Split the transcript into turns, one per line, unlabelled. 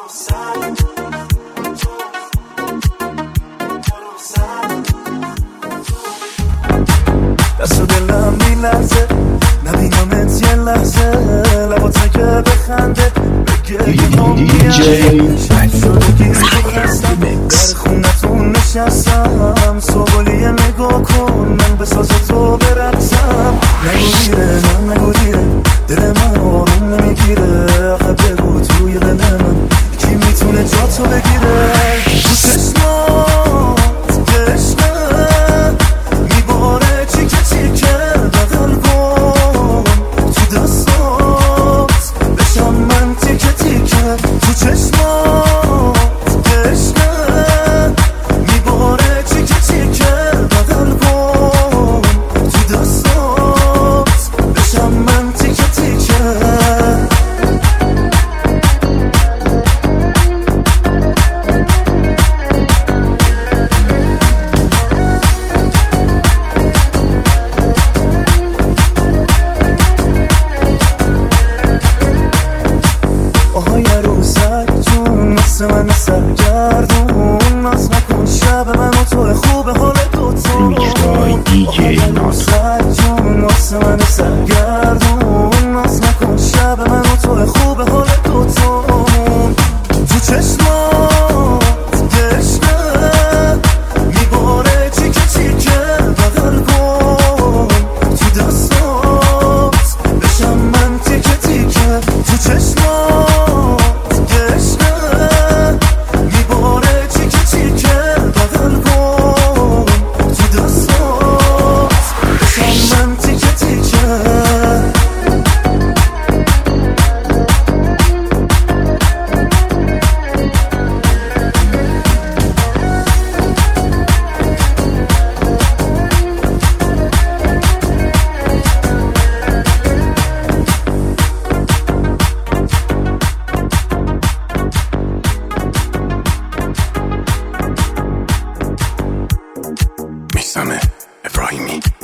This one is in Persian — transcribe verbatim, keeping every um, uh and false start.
دست و دلم بی لحظه نبینمت یه لحظه لبات که بخنده بگه یه نامیه شده گیری تو هستم در خونتون نشستم صبحالیه نگاه کن من به ساز تو برقصم نگو دیره من نگو دیره دل من آروم نمیگیره آخه بگو توی دل من کی میتونه جا تو بگیره تو چشمات گشنه میباره چیکه چیکه بغل کن تو دستات بشم من تیکه تیکه تو چشمات گشنه میباره چیکه چیکه بغل کن تو دستات بشم من تیکه تیکه مثل من سرگردون ناز نکن شب من و تو خوب حال دوتون سرجون مثل من سرگردون ناز نکن شب من و تو خوب حال دوتون تو چشمات گشنه میباره چیکه چیکه بغل کن تو دستات بشم من تیکه تیکه تو چشمات میثم ابراهیمی